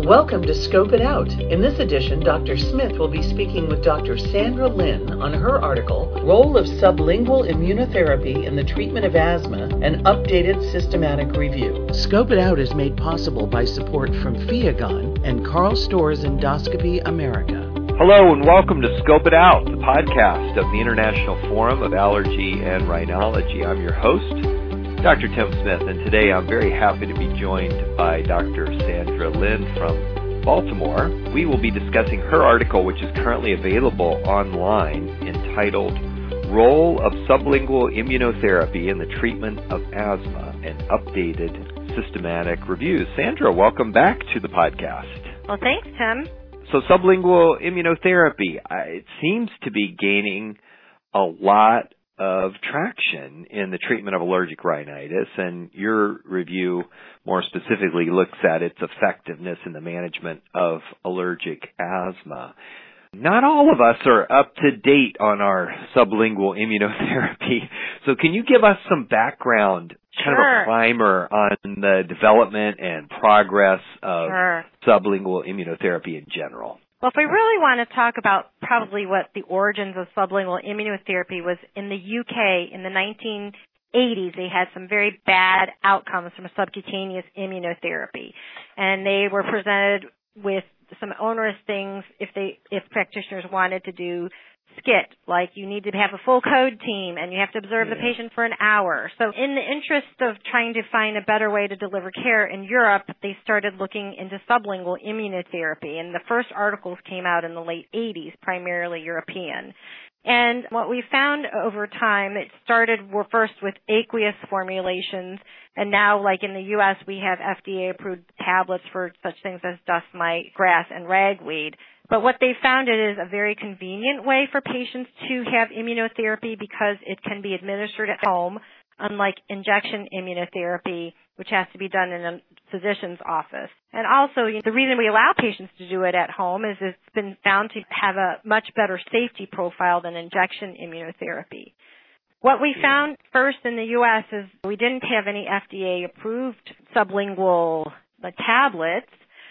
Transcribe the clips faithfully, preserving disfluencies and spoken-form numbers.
Welcome to Scope It Out. In this edition, Doctor Smith will be speaking with Doctor Sandra Lin on her article, Role of Sublingual Immunotherapy in the Treatment of Asthma, an Updated Systematic Review. Scope It Out is made possible by support from Fiagon and Karl Storz Endoscopy America. Hello and welcome to Scope It Out, the podcast of the International Forum of Allergy and Rhinology. I'm your host, Doctor Tim Smith, and today I'm very happy to be joined by Doctor Sandra Lin from Baltimore. We will be discussing her article, which is currently available online, entitled Role of Sublingual Immunotherapy in the Treatment of Asthma, an Updated Systematic Review. Sandra, welcome back to the podcast. Well, thanks, Tim. So sublingual immunotherapy, it seems to be gaining a lot of traction in the treatment of allergic rhinitis, and your review more specifically looks at its effectiveness in the management of allergic asthma. Not all of us are up to date on our sublingual immunotherapy, so can you give us some background, kind Sure. of a primer on the development and progress of Sure. sublingual immunotherapy in general? Well, if we really want to talk about probably what the origins of sublingual immunotherapy was in the U K in the nineteen eighties, they had some very bad outcomes from subcutaneous immunotherapy. And they were presented with some onerous things if they if practitioners wanted to do skit, like you need to have a full code team and you have to observe yeah. the patient for an hour. So in the interest of trying to find a better way to deliver care in Europe, they started looking into sublingual immunotherapy, and the first articles came out in the late eighties, primarily European. And what we found over time, it started were first with aqueous formulations, and now, like in the U S, we have F D A-approved tablets for such things as dust mite, grass, and ragweed. But what they found it is a very convenient way for patients to have immunotherapy because it can be administered at home, unlike injection immunotherapy, which has to be done in a physician's office. And also, the reason we allow patients to do it at home is it's been found to have a much better safety profile than injection immunotherapy. What we found first in the U S is we didn't have any F D A-approved sublingual tablets,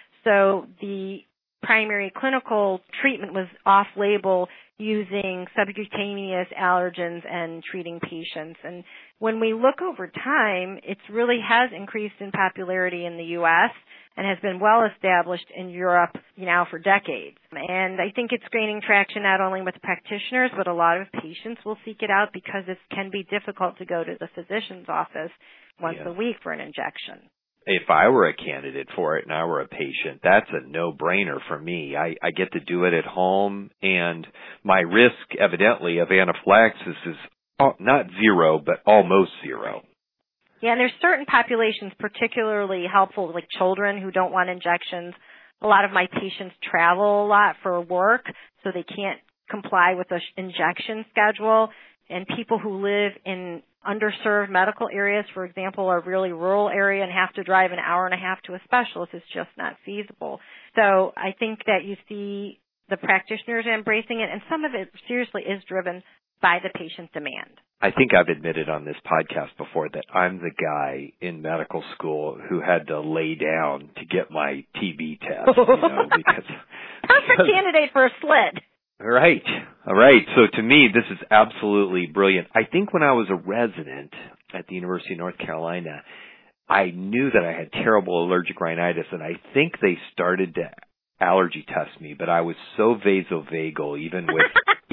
so the primary clinical treatment was off-label using subcutaneous allergens and treating patients. And when we look over time, it really has increased in popularity in the U S and has been well established in Europe now for decades. And I think it's gaining traction not only with practitioners, but a lot of patients will seek it out because it can be difficult to go to the physician's office once yeah. a week for an injection. If I were a candidate for it and I were a patient, that's a no-brainer for me. I, I get to do it at home, and my risk, evidently, of anaphylaxis is not zero, but almost zero. Yeah, and there's certain populations particularly helpful, like children who don't want injections. A lot of my patients travel a lot for work, so they can't comply with the injection schedule. And people who live in underserved medical areas, for example, a really rural area and have to drive an hour and a half to a specialist, is just not feasible. So I think that you see the practitioners embracing it, and some of it seriously is driven by the patient demand. I think I've admitted on this podcast before that I'm the guy in medical school who had to lay down to get my T B test. You know, because Perfect candidate for a slit. All right. All right. So to me, this is absolutely brilliant. I think when I was a resident at the University of North Carolina, I knew that I had terrible allergic rhinitis, and I think they started to allergy test me, but I was so vasovagal even with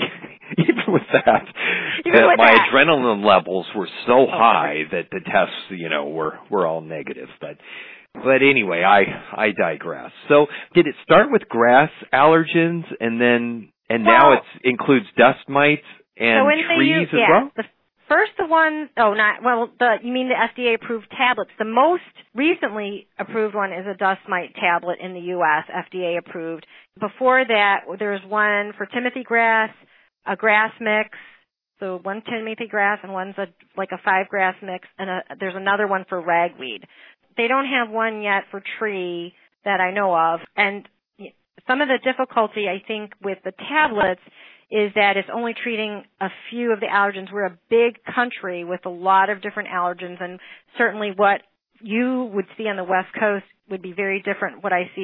even with that, even that with my that. adrenaline levels were so oh, high that the tests, you know, were, were all negative. But But anyway, I I digress. So did it start with grass allergens and then and well, now it includes dust mites and so in trees the, as yeah, well? The first the one oh not well the you mean the F D A approved tablets. The most recently approved one is a dust mite tablet in the U S, F D A approved. Before that there's one for Timothy grass, a grass mix. So one Timothy grass and one's a like a five grass mix, and a, there's another one for ragweed. They don't have one yet for tree that I know of. And some of the difficulty, I think, with the tablets is that it's only treating a few of the allergens. We're a big country with a lot of different allergens, and certainly what you would see on the West Coast would be very different what I see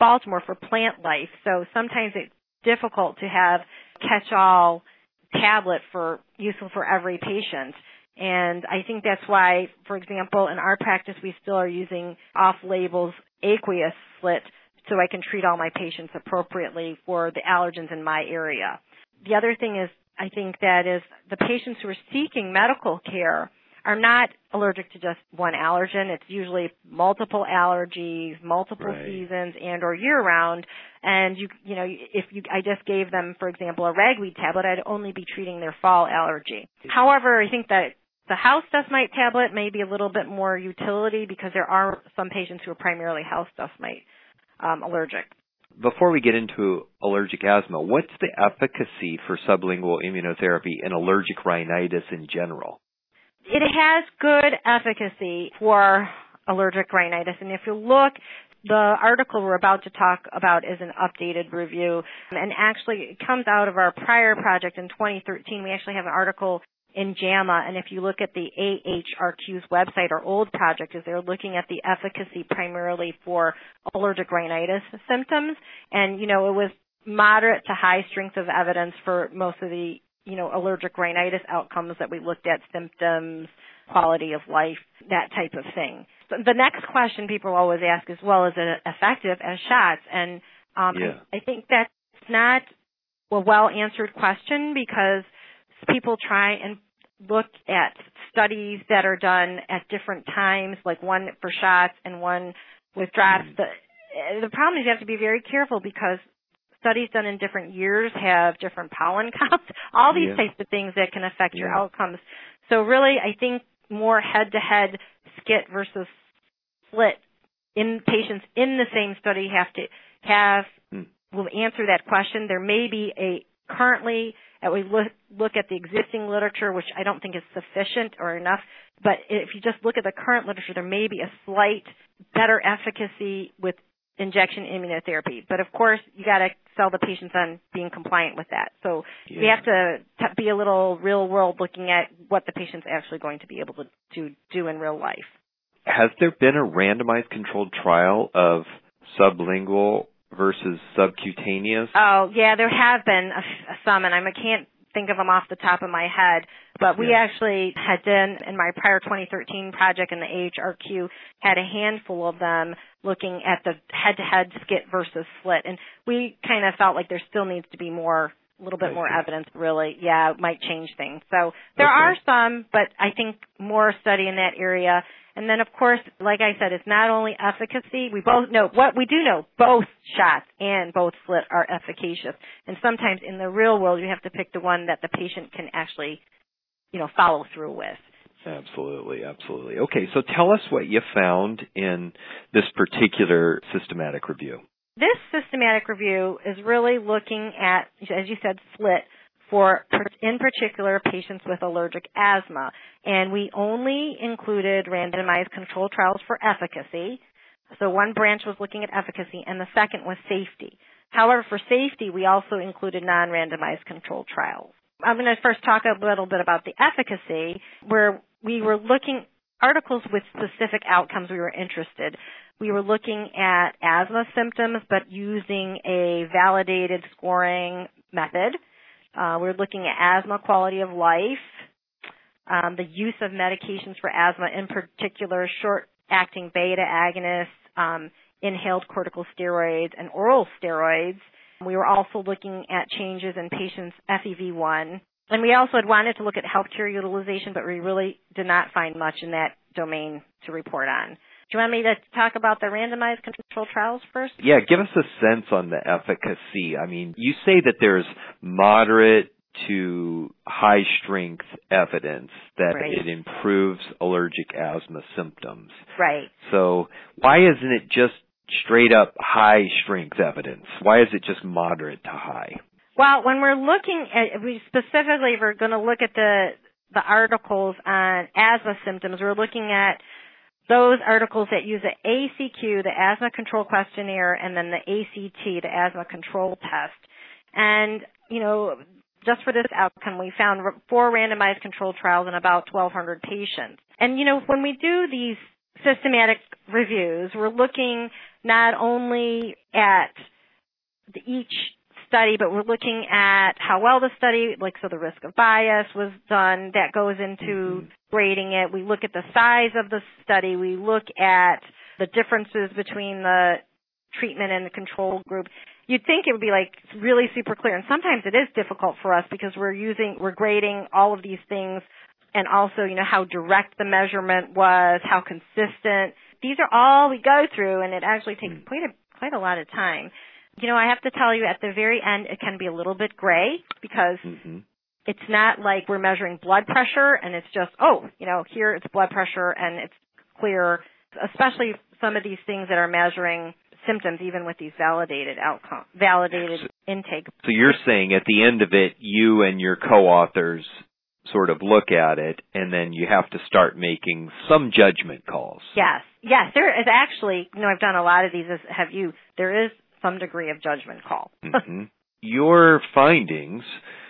Baltimore for plant life. So sometimes it's difficult to have catch-all tablet for useful for every patient. And I think that's why, for example, in our practice, we still are using off-labels aqueous slit so I can treat all my patients appropriately for the allergens in my area. The other thing is, I think that is the patients who are seeking medical care are not allergic to just one allergen. It's usually multiple allergies, multiple right. seasons, and or year-round. And you, you know, if you, I just gave them, for example, a ragweed tablet, I'd only be treating their fall allergy. However, I think that the house dust mite tablet may be a little bit more utility because there are some patients who are primarily house dust mite um, allergic. Before we get into allergic asthma, what's the efficacy for sublingual immunotherapy in allergic rhinitis in general? It has good efficacy for allergic rhinitis. And if you look, the article we're about to talk about is an updated review. And actually, it comes out of our prior project in twenty thirteen. We actually have an article in JAMA. And if you look at the A H R Q's website, our old project is they're looking at the efficacy primarily for allergic rhinitis symptoms. And, you know, it was moderate to high strength of evidence for most of the you know, allergic rhinitis outcomes that we looked at, symptoms, quality of life, that type of thing. So the next question people always ask is, well, is it effective as shots? And um, yeah. I, I think that's not a well-answered question because people try and look at studies that are done at different times, like one for shots and one with drops. Mm. The, the problem is you have to be very careful because studies done in different years have different pollen counts, all these yeah. types of things that can affect yeah. your outcomes. So really, I think more head-to-head skit versus slit in patients in the same study have to have, hmm. will answer that question. There may be a currently, uh, we look, look at the existing literature, which I don't think is sufficient or enough, but if you just look at the current literature, there may be a slight better efficacy with injection immunotherapy. But of course, you got to sell the patients on being compliant with that. So yeah. we have to t- be a little real world looking at what the patient's actually going to be able to, to do in real life. Has there been a randomized controlled trial of sublingual versus subcutaneous? Oh, yeah, there have been a, a some, and I can't think of them off the top of my head, but we yeah. actually had done, in my prior twenty thirteen project in the A H R Q, had a handful of them looking at the head-to-head skit versus slit, and we kind of felt like there still needs to be more, a little bit I more see. evidence, really. Yeah, it might change things. So there okay. are some, but I think more study in that area. And then, of course, like I said, it's not only efficacy. We both know, what we do know, both shots and both slit are efficacious. And sometimes in the real world, you have to pick the one that the patient can actually, you know, follow through with. Absolutely, absolutely. Okay, so tell us what you found in this particular systematic review. This systematic review is really looking at, as you said, slit, for, in particular, patients with allergic asthma. And we only included randomized controlled trials for efficacy. So one branch was looking at efficacy, and the second was safety. However, for safety, we also included non-randomized controlled trials. I'm going to first talk a little bit about the efficacy, where we were looking articles with specific outcomes we were interested. We were looking at asthma symptoms, but using a validated scoring method. Uh, we're looking at asthma quality of life, um, the use of medications for asthma, in particular short-acting beta agonists, um, inhaled corticosteroids, and oral steroids. We were also looking at changes in patients' F E V one. And we also had wanted to look at healthcare utilization, but we really did not find much in that domain to report on. Do you want me to talk about the randomized controlled trials first? Yeah, give us a sense on the efficacy. I mean, you say that there's moderate to high strength evidence that right. it improves allergic asthma symptoms. Right. So why isn't it just straight up high strength evidence? Why is it just moderate to high? Well, when we're looking at, we specifically, we're going to look at the, the articles on asthma symptoms. We're looking at those articles that use the A C Q, the Asthma Control Questionnaire, and then the A C T, the Asthma Control Test. And, you know, just for this outcome, we found four randomized controlled trials in about twelve hundred patients. And, you know, when we do these systematic reviews, we're looking not only at the, each study, but we're looking at how well the study, like so the risk of bias was done, that goes into mm-hmm. grading it. We look at the size of the study. We look at the differences between the treatment and the control group. You'd think it would be like really super clear, and sometimes it is difficult for us because we're using, we're grading all of these things, and also, you know, how direct the measurement was, how consistent. These are all we go through, and it actually takes mm-hmm. quite a quite a lot of time. You know, I have to tell you, at the very end, it can be a little bit gray because mm-hmm. it's not like we're measuring blood pressure and it's just, oh, you know, here it's blood pressure and it's clear, especially some of these things that are measuring symptoms, even with these validated outcome, validated so, intake. So you're saying at the end of it, you and your co-authors sort of look at it, and then you have to start making some judgment calls. Yes. Yes, there is actually, you know, I've done a lot of these, as have you, there is some degree of judgment call. mm-hmm. Your findings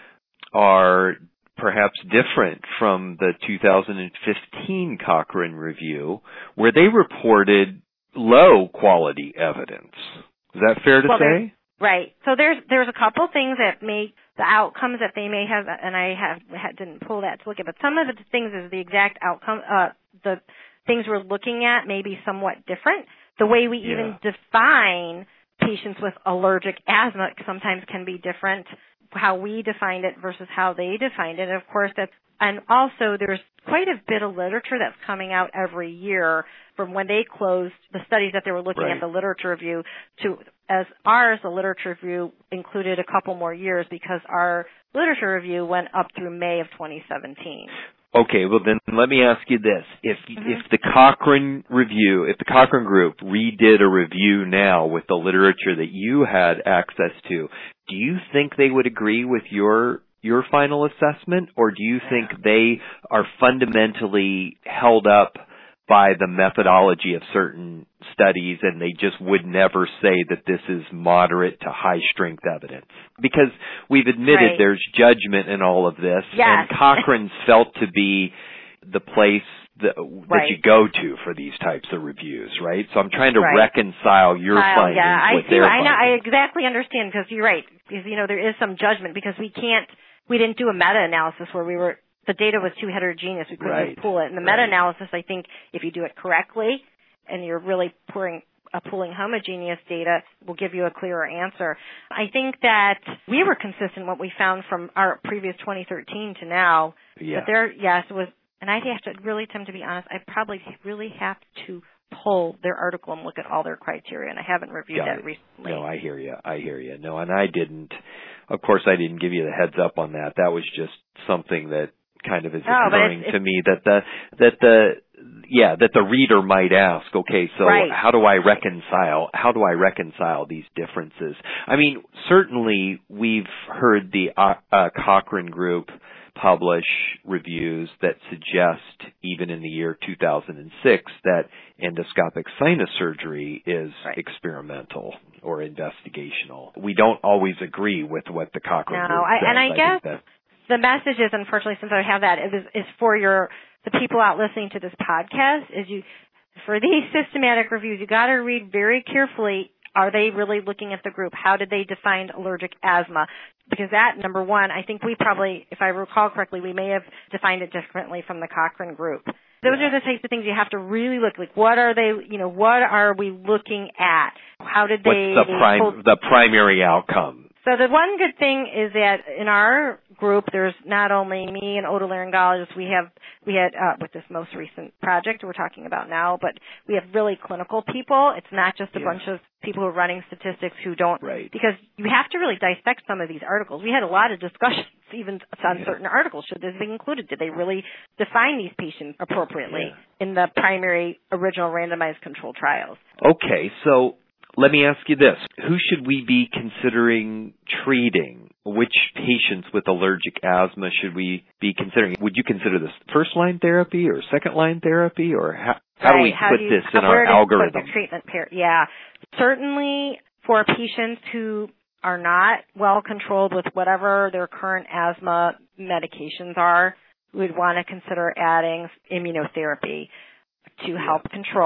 are perhaps different from the two thousand fifteen Cochrane review, where they reported low quality evidence. Is that fair to well, say? Right. So there's there's a couple things that make the outcomes that they may have, and I have didn't pull that to look at, but some of the things is the exact outcome, uh, the things we're looking at may be somewhat different. The way we yeah. even define patients with allergic asthma sometimes can be different, how we defined it versus how they defined it. And of course, that's, and also there's quite a bit of literature that's coming out every year from when they closed the studies that they were looking right. at the literature review to, as ours, the literature review included a couple more years because our literature review went up through May of twenty seventeen. Okay, well then let me ask you this. If mm-hmm. if the Cochrane review, if the Cochrane group redid a review now with the literature that you had access to, do you think they would agree with your your final assessment, or do you think they are fundamentally held up by the methodology of certain studies and they just would never say that this is moderate to high strength evidence? Because we've admitted right. there's judgment in all of this, yes. and Cochrane's felt to be the place that, that right. you go to for these types of reviews, right? So I'm trying to right. reconcile your uh, findings yeah, I with see, their I know, findings. I exactly understand, because you're right. Because, you know, there is some judgment because we can't, we didn't do a meta-analysis where we were, the data was too heterogeneous. We couldn't right. just pull it. And the right. meta-analysis, I think, if you do it correctly and you're really pulling, uh, pulling homogeneous data, will give you a clearer answer. I think that we were consistent what we found from our previous twenty thirteen to now. Yeah. But there, yes, it was, and I'd have to really, Tim, to be honest, I probably really have to pull their article and look at all their criteria, and I haven't reviewed Got that it. recently. No, I hear you. I hear you. No, and I didn't. Of course, I didn't give you the heads up on that. That was just something that kind of is oh, occurring it's, it's, to me that the that the yeah that the reader might ask. Okay, so right. how do I reconcile? How do I reconcile these differences? I mean, certainly we've heard the uh, uh, Cochrane Group publish reviews that suggest, even in the year two thousand six, that endoscopic sinus surgery is right. experimental or investigational. We don't always agree with what the Cochrane no, Group I, says. and I, I guess that, the message is, unfortunately, since I have that, is, is for your the people out listening to this podcast, is you for these systematic reviews, you got to read very carefully. Are they really looking at the group? How did they define allergic asthma? Because that, number one, I think we probably, if I recall correctly, we may have defined it differently from the Cochrane Group. Those yeah. are the types of things you have to really look, like what are they, you know, what are we looking at? How did they... What's the, prim- hold- the primary outcome? So the one good thing is that in our group, there's not only me and otolaryngologists. We have we had uh, with this most recent project we're talking about now, but we have really clinical people. It's not just a yeah. bunch of people who are running statistics who don't, right. because you have to really dissect some of these articles. We had a lot of discussions even on yeah. certain articles. Should this be included? Did they really define these patients appropriately yeah. in the primary original randomized controlled trials? Okay, so let me ask you this. Who should we be considering treating? Which patients with allergic asthma should we be considering? Would you consider this first-line therapy or second-line therapy? Or how, how right. do we how put do you, this in our where do algorithm? Put the treatment pair? Yeah. Certainly for patients who are not well controlled with whatever their current asthma medications are, we'd want to consider adding immunotherapy to help control.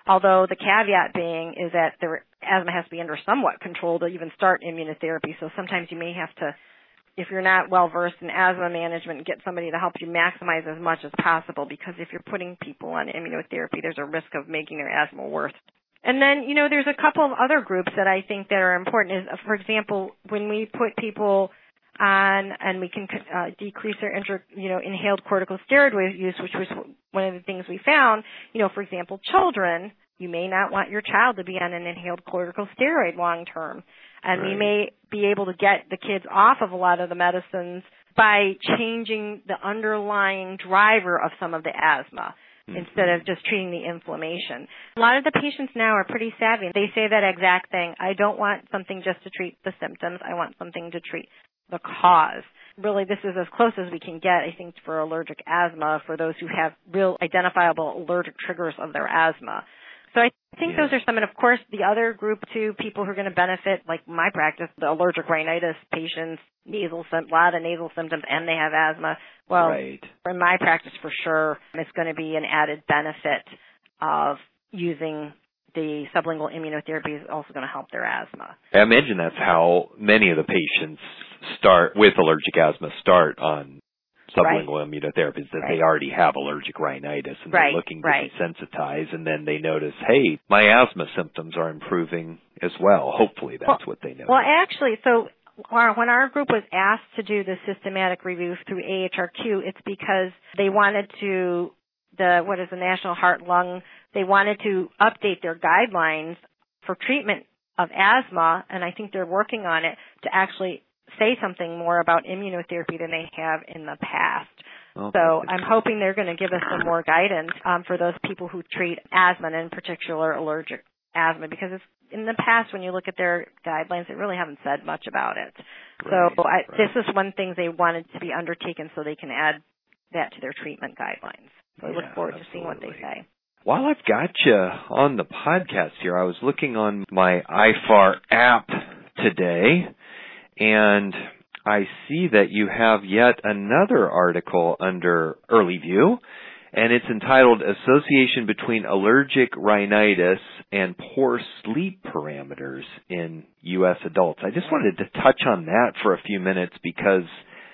although the caveat being is that the asthma has to be under somewhat control to even start immunotherapy. So sometimes you may have to, if you're not well-versed in asthma management, get somebody to help you maximize as much as possible, because if you're putting people on immunotherapy, there's a risk of making their asthma worse. And then, you know, there's a couple of other groups that I think that are important. Is, for example, when we put people on and we can uh, decrease their inter, you know, inhaled corticosteroid use, which was one of the things we found, you know, for example, children, you may not want your child to be on an inhaled corticosteroid long term. And right. we may be able to get the kids off of a lot of the medicines by changing the underlying driver of some of the asthma mm-hmm. instead of just treating the inflammation. A lot of the patients now are pretty savvy. They say that exact thing. I don't want something just to treat the symptoms. I want something to treat the cause. Really, this is as close as we can get, I think, for allergic asthma for those who have real identifiable allergic triggers of their asthma. So I think yeah. those are some, and of course the other group too, people who are going to benefit, like my practice, the allergic rhinitis patients, nasal, a lot of nasal symptoms, and they have asthma. Well, right. in my practice for sure, it's going to be an added benefit of using the sublingual immunotherapy is also going to help their asthma. I imagine that's how many of the patients start with allergic asthma start on sublingual right. immunotherapies, that right. they already have allergic rhinitis and right. they're looking to right. desensitize, and then they notice, hey, my asthma symptoms are improving as well. Hopefully that's well, what they notice. Well, actually, so our, when our group was asked to do the systematic review through A H R Q, it's because they wanted to, the what is the National Heart Lung, they wanted to update their guidelines for treatment of asthma, and I think they're working on it to actually say something more about immunotherapy than they have in the past. Okay. So I'm hoping they're going to give us some more guidance um, for those people who treat asthma, and in particular allergic asthma, because it's, in the past when you look at their guidelines, they really haven't said much about it. Right, so I, right. this is one thing they wanted to be undertaken so they can add that to their treatment guidelines. So I yeah, look forward absolutely. to seeing what they say. While I've got you on the podcast here, I was looking on my I F A R app today, and I see that you have yet another article under Early View, and it's entitled Association Between Allergic Rhinitis and Poor Sleep Parameters in U S Adults. I just wanted to touch on that for a few minutes because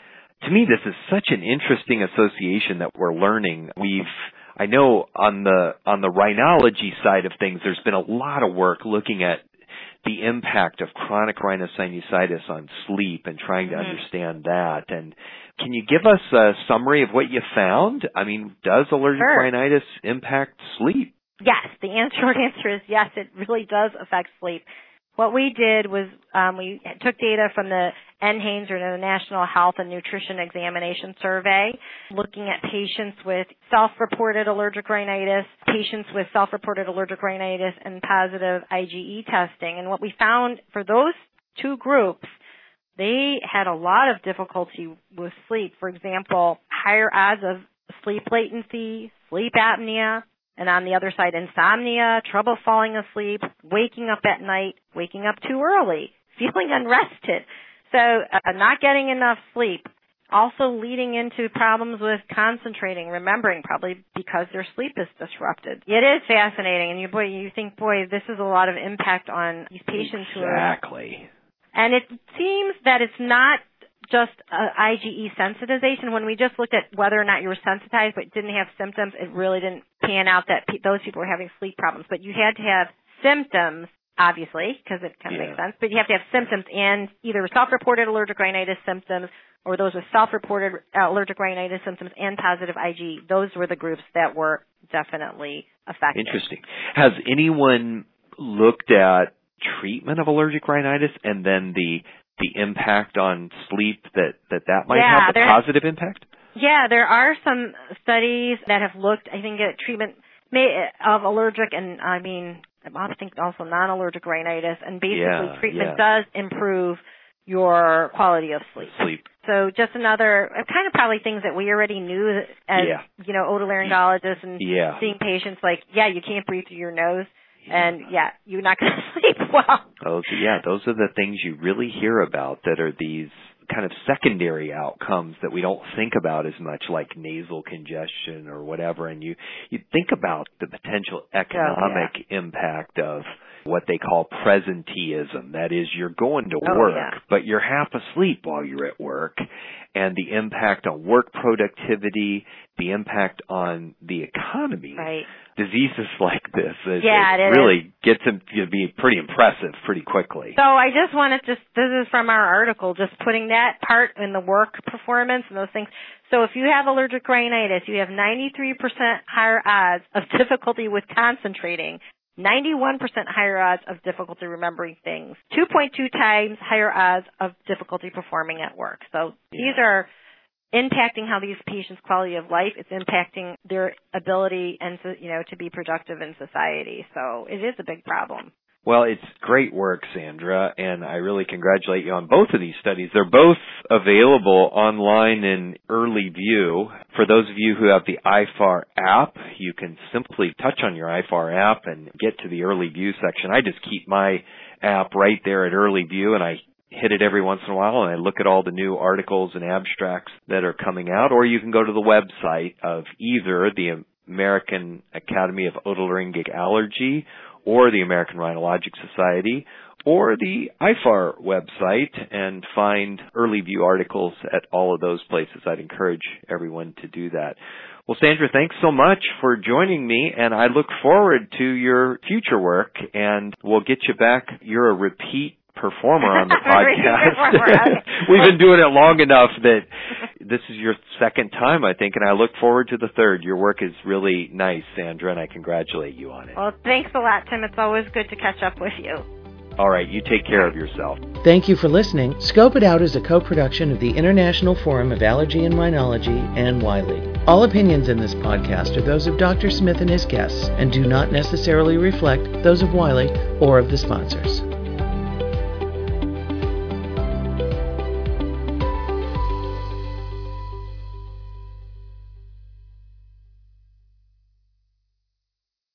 to me this is such an interesting association that we're learning. We've I know on the on the rhinology side of things there's been a lot of work looking at the impact of chronic rhinosinusitis on sleep and trying to mm-hmm. understand that. And can you give us a summary of what you found? I mean, does allergic sure. rhinitis impact sleep? Yes. The answer, short answer is yes, it really does affect sleep. What we did was um, we took data from the N H A N E S, or the National Health and Nutrition Examination Survey, looking at patients with self-reported allergic rhinitis, patients with self-reported allergic rhinitis, and positive I G E testing. And what we found for those two groups, they had a lot of difficulty with sleep. For example, higher odds of sleep latency, sleep apnea, and on the other side, insomnia, trouble falling asleep, waking up at night, waking up too early, feeling unrested. So uh, not getting enough sleep, also leading into problems with concentrating, remembering, probably because their sleep is disrupted. It is fascinating, and you boy, you think, boy, this is a lot of impact on these patients exactly. who are. Exactly. And it seems that it's not just uh, I G E sensitization. When we just looked at whether or not you were sensitized but didn't have symptoms, it really didn't pan out that pe- those people were having sleep problems. But you had to have symptoms, obviously, because it kind of yeah. makes sense. But you have to have symptoms and either self-reported allergic rhinitis symptoms or those with self-reported uh, allergic rhinitis symptoms and positive I G E. Those were the groups that were definitely affected. Interesting. Has anyone looked at treatment of allergic rhinitis and then the the impact on sleep that that, that might yeah, have, the positive impact? Yeah, there are some studies that have looked, I think, at treatment of allergic and, I mean, I think also non-allergic rhinitis, and basically yeah, treatment yeah. does improve your quality of sleep. Sleep. So just another, kind of probably things that we already knew as, yeah. you know, otolaryngologists and yeah. seeing patients like, yeah, you can't breathe through your nose. And, yeah, you're not going to sleep well. Those, yeah, those are the things you really hear about that are these kind of secondary outcomes that we don't think about as much, like nasal congestion or whatever. And you, you think about the potential economic oh, yeah. impact of what they call presenteeism. That is, you're going to oh, work, yeah. but you're half asleep while you're at work. And the impact on work productivity, the impact on the economy. Right. Diseases like this, it, yeah, it, it really is. gets them to be pretty impressive pretty quickly. So I just wanted to, this is from our article, just putting that part in the work performance and those things. So if you have allergic rhinitis, you have ninety-three percent higher odds of difficulty with concentrating, ninety-one percent higher odds of difficulty remembering things, two point two times higher odds of difficulty performing at work. So yeah. these are impacting how these patients' quality of life. It's impacting their ability and, you know, to be productive in society. So it is a big problem. Well, it's great work, Sandra, and I really congratulate you on both of these studies. They're both available online in Early View. For those of you who have the I F A R app, you can simply touch on your I F A R app and get to the Early View section. I just keep my app right there at Early View, and I hit it every once in a while, and I look at all the new articles and abstracts that are coming out. Or you can go to the website of either the American Academy of Otolaryngologic Allergy or the American Rhinologic Society, or the I F A R website, and find Early View articles at all of those places. I'd encourage everyone to do that. Well, Sandra, thanks so much for joining me, and I look forward to your future work, and we'll get you back. You're a repeat performer on the podcast. We've been doing it long enough that this is your second time, I think, and I look forward to the third. Your work is really nice, Sandra, and I congratulate you on it. Well, thanks a lot, Tim. It's always good to catch up with you. All right, you take care of yourself. Thank you for listening. Scope It Out is a co-production of the International Forum of Allergy and Rhinology and Wiley. All opinions in this podcast are those of Doctor Smith and his guests and do not necessarily reflect those of Wiley or of the sponsors.